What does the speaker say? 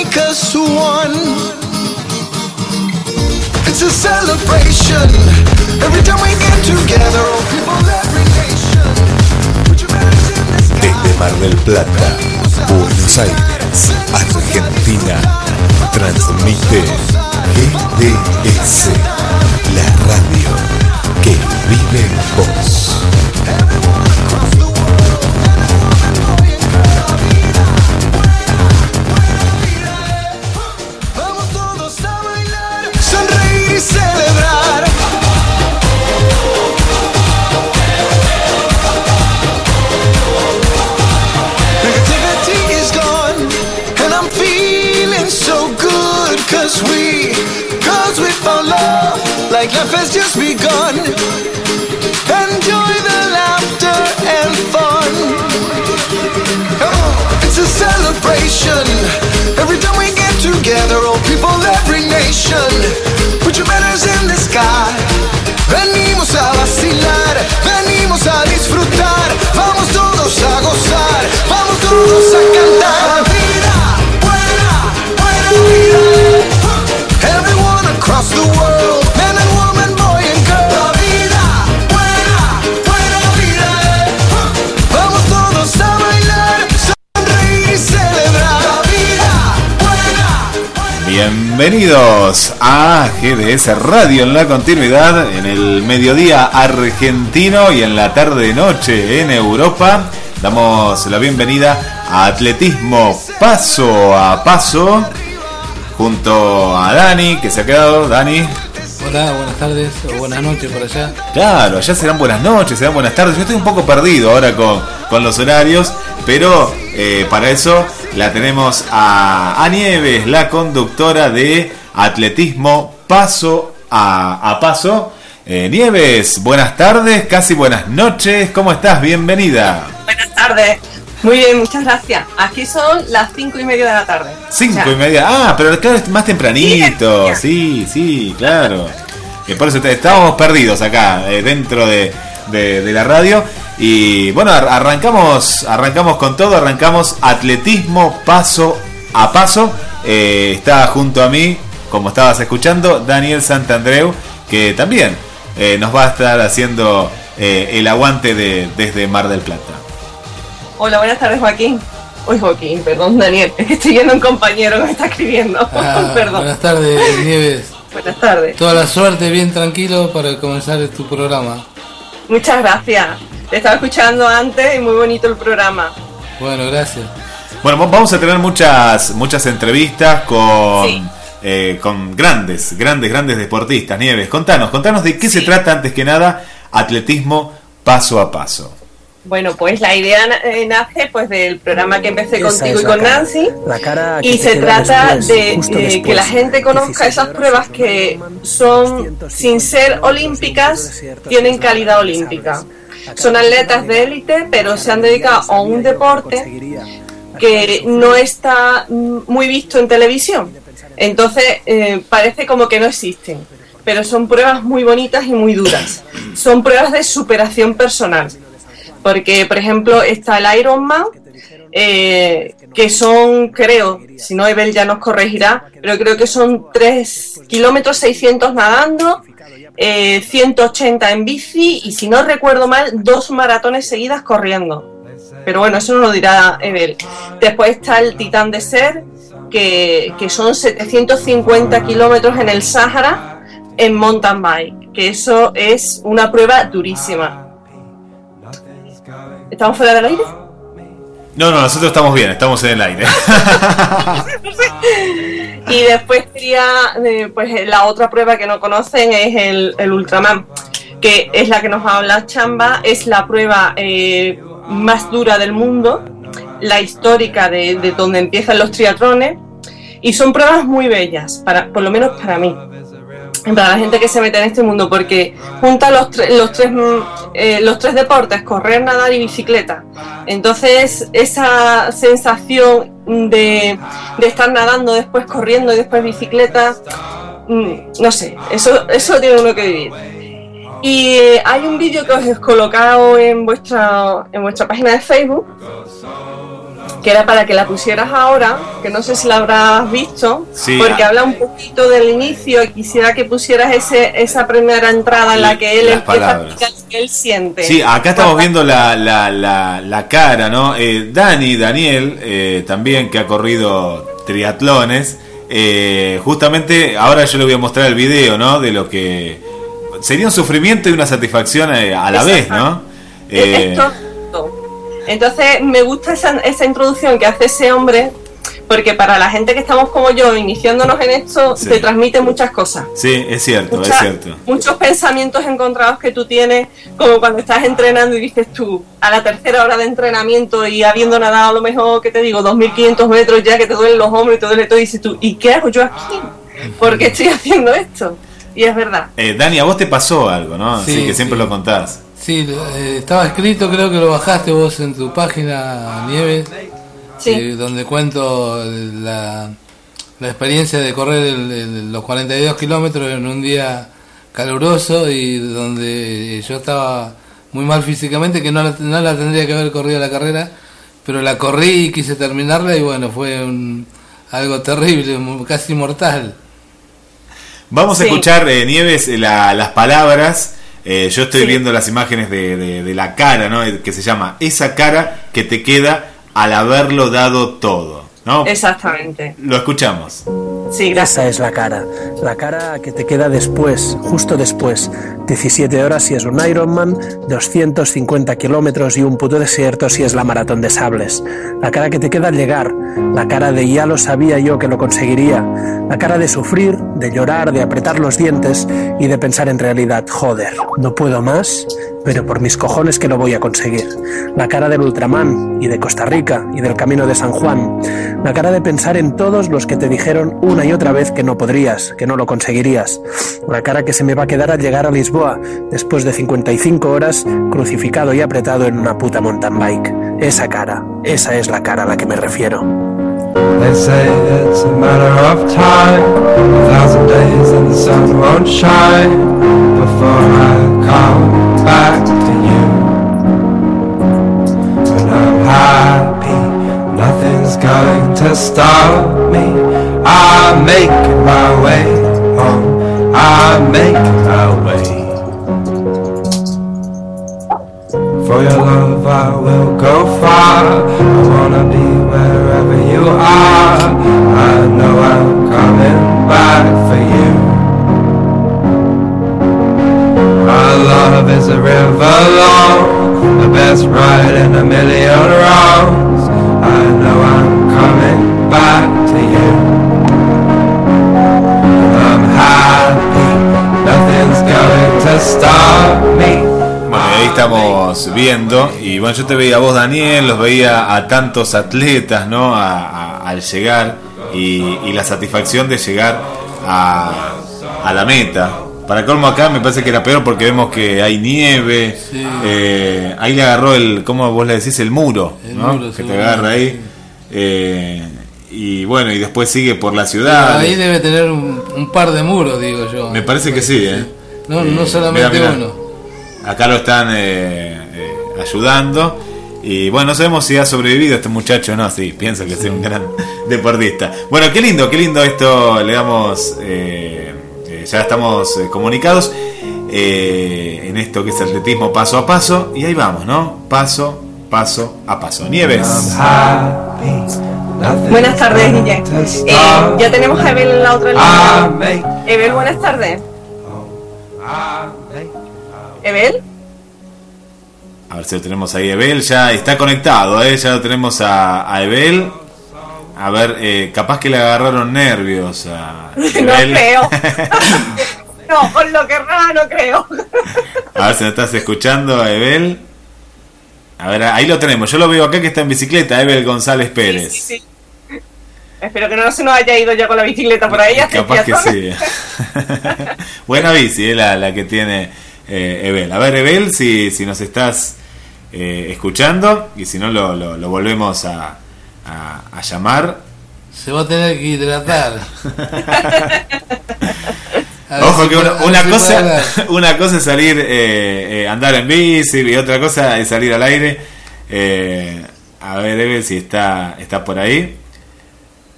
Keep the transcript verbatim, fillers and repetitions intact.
us one. It's a celebration every time we get together. All people, every nation. Put your hands in the sky. Desde Mar del Plata, Buenos Aires, Argentina, transmite G D S, la radio que vive en vos. Vamos todos a bailar, sonreír y celebrar. Negativity is gone, and I'm feeling so good. Cause we, cause we found love, like life has just begun. Enjoy the laughter and fun. Come on. It's a celebration every time we get together. All people, every nation. Put your banners in the sky. Venimos a vacilar, venimos a disfrutar. Vamos todos a gozar, vamos todos a cantar. Vida buena, buena vida. Everyone across the world, man and woman, boy and girl. La vida buena, buena vida. Vamos todos a bailar, sonreír y celebrar. La vida buena. Bienvenidos a G D S Radio en la continuidad, en el mediodía argentino y en la tarde-noche en Europa. Damos la bienvenida a Atletismo Paso a Paso, junto a Dani, que se ha quedado. Dani. Hola, buenas tardes o buenas noches por allá. Claro, allá serán buenas noches, serán buenas tardes. Yo estoy un poco perdido ahora con, con los horarios, pero eh, para eso la tenemos a, a Nieves, la conductora de Atletismo Paso a, a Paso. Eh, Nieves, buenas tardes, casi buenas noches. ¿Cómo estás? Bienvenida. Buenas tardes. Muy bien, muchas gracias. Aquí son las cinco y media de la tarde. Cinco o sea, y media. Ah, pero claro, es más tempranito. Sí, sí, claro. Que por eso te, estábamos perdidos acá, eh, dentro de, de, de la radio. Y bueno, arrancamos, arrancamos con todo, arrancamos Atletismo Paso a Paso. Eh, está junto a mí, como estabas escuchando, Daniel Santandreu, que también eh, nos va a estar haciendo eh, el aguante de, desde Mar del Plata. Hola, buenas tardes, Joaquín. Uy, Joaquín, perdón, Daniel. Es que estoy viendo un compañero que me está escribiendo. Ah, perdón. Buenas tardes, Nieves. Buenas tardes. Toda la suerte, bien tranquilo para comenzar tu programa. Muchas gracias. Te estaba escuchando antes y muy bonito el programa. Bueno, gracias. Bueno, vamos a tener muchas muchas entrevistas con, Sí. eh, con grandes, grandes, grandes deportistas. Nieves, contanos, contanos de qué Sí. se trata antes que nada Atletismo Paso a Paso. Bueno, pues la idea eh, nace pues del programa que empecé Esa contigo es y la con cara. Nancy. La cara que Y te se queda trata después, de justo eh, después. que la gente conozca esas pruebas que son, sin ser olímpicas, tienen calidad olímpica. Son atletas de élite, pero se han dedicado a un deporte que no está muy visto en televisión. Entonces eh, parece como que no existen, pero son pruebas muy bonitas y muy duras. Son pruebas de superación personal, porque por ejemplo está el Ironman, eh, que son, creo, si no Ebel ya nos corregirá, pero creo que son tres kilómetros seiscientos nadando, eh, ciento ochenta en bici y, si no recuerdo mal, dos maratones seguidas corriendo. Pero bueno, eso no lo dirá Ebel. Después está el Titán de Ser, que, que son setecientos cincuenta kilómetros en el Sáhara en mountain bike, que eso es una prueba durísima. ¿Estamos fuera del aire? No, no, nosotros estamos bien, estamos en el aire. Y después sería, eh, pues la otra prueba que no conocen es el, el Ultraman, que es la que nos va a hablar Chamba. Es la prueba eh, más dura del mundo, la histórica de, de donde empiezan los triatlones, y son pruebas muy bellas, para, por lo menos para mí, para la gente que se mete en este mundo, porque junta los, tre- los, tres, eh, los tres deportes: correr, nadar y bicicleta. Entonces esa sensación de, de estar nadando, después corriendo y después bicicleta, no sé, eso, eso tiene uno que vivir. Y eh, hay un vídeo que os he colocado en vuestra, en vuestra página de Facebook, que era para que la pusieras ahora, que no sé si la habrás visto, Sí, porque ah. habla un poquito del inicio y quisiera que pusieras ese esa primera entrada en la que él Las empieza a palabras. explicar lo que él siente. Sí, acá estamos viendo la, la, la, la cara, ¿no? Eh, Dani, Daniel, eh, también que ha corrido triatlones, eh, justamente ahora yo le voy a mostrar el video, ¿no? De lo que sería un sufrimiento y una satisfacción eh, a la vez, ¿no? Eh, Esto, entonces me gusta esa, esa introducción que hace ese hombre, porque para la gente que estamos como yo, iniciándonos en esto, Sí. te transmite muchas cosas. sí, es cierto, Mucha- es cierto. Muchos pensamientos encontrados que tú tienes, como cuando estás entrenando y dices tú, a la tercera hora de entrenamiento y habiendo nadado a lo mejor, que te digo, dos mil quinientos metros ya, que te duelen los hombros y te duele todo, y dices tú, ¿y qué hago yo aquí? ¿Por qué estoy haciendo esto? Y es verdad. Eh, Dani, a vos te pasó algo, ¿no? Sí, Así que siempre sí. lo contás. Sí, eh, estaba escrito, creo que lo bajaste vos en tu página, Nieves, Sí. eh, donde cuento la, la experiencia de correr el- el- los cuarenta y dos kilómetros en un día caluroso y donde yo estaba muy mal físicamente, que no la, no la tendría que haber corrido la carrera, pero la corrí y quise terminarla y bueno, fue un, algo terrible, mu- casi mortal. Vamos a Sí. escuchar, eh, Nieves, eh, la- las palabras. Eh, yo estoy Sí. viendo las imágenes de, de- de la cara, ¿no? Que se llama esa cara que te queda al haberlo dado todo, ¿no? Exactamente. Lo escuchamos. Sí, gracias. Esa es la cara, la cara que te queda después, justo después. diecisiete horas si es un Ironman, doscientos cincuenta kilómetros y un puto desierto si es la maratón de sables. La cara que te queda al llegar, la cara de ya lo sabía yo que lo conseguiría. La cara de sufrir, de llorar, de apretar los dientes y de pensar en realidad, joder, no puedo más, pero por mis cojones que lo voy a conseguir. La cara del Ultraman y de Costa Rica y del Camino de San Juan. La cara de pensar en todos los que te dijeron una y otra vez que no podrías, que no lo conseguirías. La cara que se me va a quedar al llegar a Lisboa después de cincuenta y cinco horas crucificado y apretado en una puta mountain bike. Esa cara, esa es la cara a la que me refiero. They say it's a matter of time, a thousand days and the sun won't shine before I come back to you. When I'm happy, nothing's going to stop me. I'm making my way home, I'm making my way. For your love I will go far, I wanna be wherever you are. I know I'm coming back for you. My love is a river long, the best ride in a million wrongs. I know I'm coming back to you. I'm happy, nothing's going to stop me. Bueno, ahí estamos viendo, y bueno, yo te veía a vos, Daniel, los veía a tantos atletas, ¿no? A, a- al llegar, y, y la satisfacción de llegar a, a la meta. Para colmo acá me parece que era peor porque vemos que hay nieve, Sí. eh, ahí le agarró el, ¿cómo vos le decís? El muro, El ¿no? muro, que te seguro, agarra ahí. sí. Eh, y bueno, y después sigue por la ciudad. Ahí debe tener un, un par de muros, digo yo. Me parece que sí, ¿eh? No, Eh, no solamente mira, mira. uno. Acá lo están eh, eh, ayudando. Y bueno, no sabemos si ha sobrevivido este muchacho o no. Sí, pienso que es un gran deportista. Bueno, qué lindo, qué lindo esto. Le damos. Eh, eh, ya estamos eh, comunicados eh, en esto que es atletismo paso a paso. Y ahí vamos, ¿no? Paso, paso a paso. Nieves. Buenas tardes, Guille. Eh, ya tenemos a Ebel en la otra I línea. make, Ebel, buenas tardes. I make. Ebel, A ver si lo tenemos ahí, Ebel. Ya está conectado, ¿eh? Ya lo tenemos a, a Ebel. A ver, eh, capaz que le agarraron nervios a no Ebel. creo. No, por lo que raro no creo. A ver si nos estás escuchando, Ebel. A ver, ahí lo tenemos. Yo lo veo acá que está en bicicleta, Ebel González Pérez. Sí, sí, sí. Espero que no se nos haya ido ya con la bicicleta por ahí. hace Capaz que triatlón. sí. Buena bici, eh, la, la que tiene eh, Ebel. A ver, Ebel, si, si nos estás eh, escuchando, y si no, lo, lo, lo volvemos a, a, a llamar. Se va a tener que hidratar. A ver Ojo si que puede- una, a ver una si puede cosa hablar. una cosa es salir eh, eh, andar en bici y otra cosa es salir al aire. Eh, A ver, Eve, si está, está por ahí.